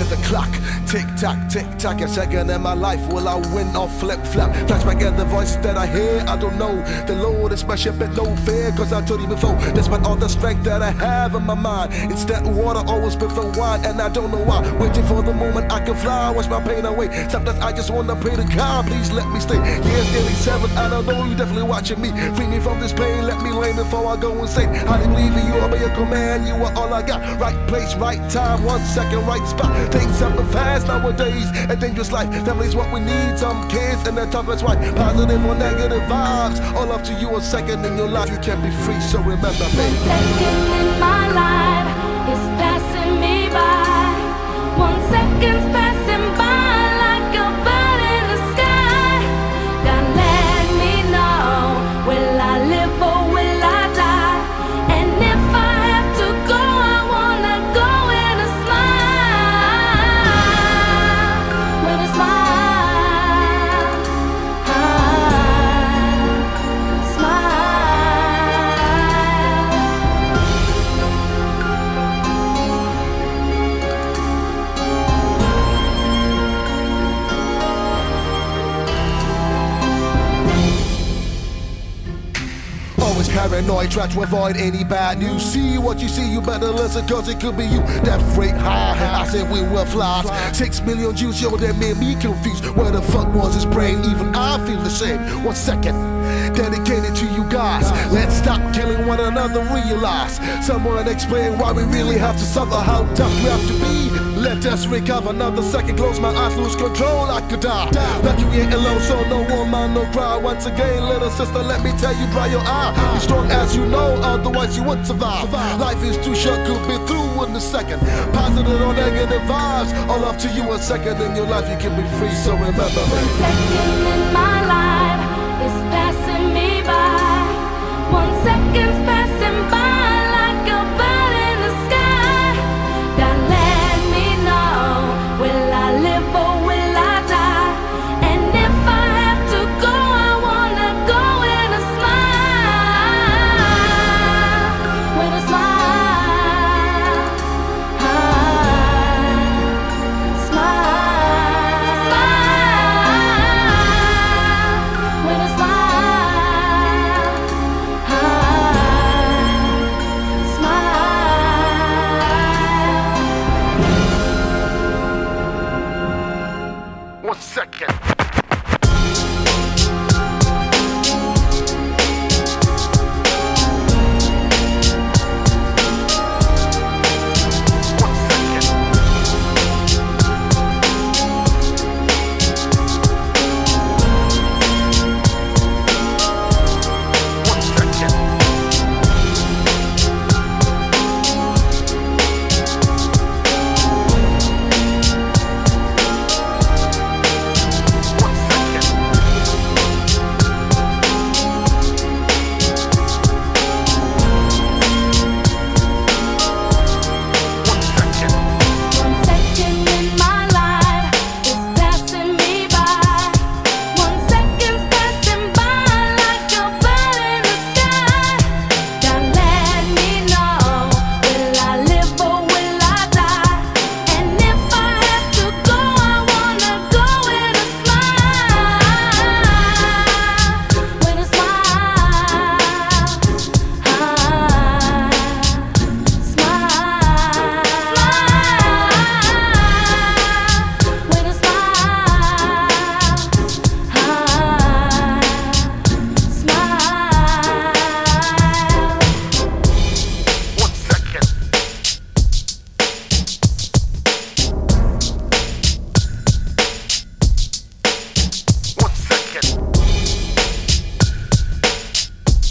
the clock. Tick tock, a second in my life. Will I win or flip flop? Flashback at the voices that I hear, I don't know. The Lord is my ship and no fear, cause I told you before, despite all the strength that I have in my mind, instead water always prefer wine, and I don't know why. Waiting for the moment I can fly, wash my pain away. Sometimes I just wanna pray to God, please let me stay. Years nearly 7, I don't know, you definitely watching me. Free me from this pain, let me lay before I go insane. I didn't believe in you, I'll be a command, you are all I got. Right place, right time, 1 second, right spot. Things happen fast nowadays, a dangerous life. Family's what we need, some kids and they're tough, that's right. Positive or negative vibes, all up to you. A second in your life, you can be free, so remember me. 1 second in my life is passing me by. 1 second's passing by like a bird in the sky. God let me know, will I live or will I die? And if I have to go, I wanna go with a smile, with a smile. Always paranoid, try to avoid any bad news. See what you see, you better listen, cause it could be you. Death rate high, I said we will fly. 6 million Jews, yo, that made me confused. Where the fuck was his brain? Even I feel the same. 1 second, dedicated to you guys. Let's stop killing one another, realize. Someone explain why we really have to suffer, how tough we have to be. Let us recover, another second, close my eyes, lose control, I could die. Lucky we ain't alone, so no woman, no cry. Once again, little sister, let me tell you, dry your eye. Be strong as you know, otherwise you won't survive. Life is too short, could be through in a second. Positive or negative vibes, all up to you. A second in your life, you can be free, so remember me. 1 second in my life is passing me by. 1 second's passing by like a bird in the sky. God let me know, will I live or will I die? And if I have to go, I wanna go with a smile, with a smile, smile, with a smile, smile. 1 second.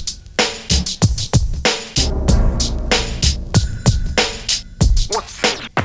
What's